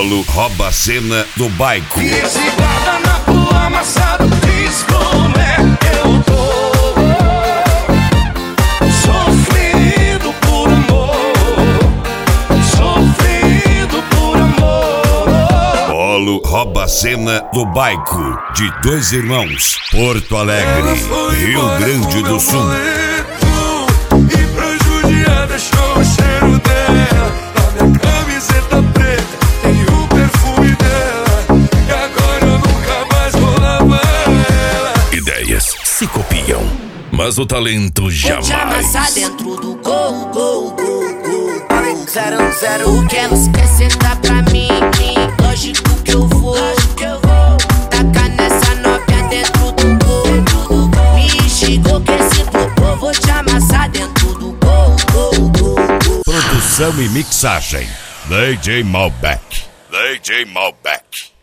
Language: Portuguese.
Polo rouba a cena do baico. E esse guardanapo amassado diz como é que eu tô. Sofrido por amor, sofrido por amor. Polo rouba a cena do baico de dois irmãos, Porto Alegre, Rio Grande do Sul. E pra judiar deixou o cheiro dela. Na minha camiseta preta tem o perfume dela. E agora eu nunca mais vou lavar ela. Ideias se copiam, mas o talento jamais. Vou te amassar dentro do gol, gol, gol, gol. 0-0, quer não esquecer, tá pra mim. Lógico que eu vou. Tacar nessa novinha dentro do gol. Me chegou que esse popô, vou te amassar dentro do gol, gol, gol, gol. Produção e mixagem, DJ Malbec. DJ Malbec.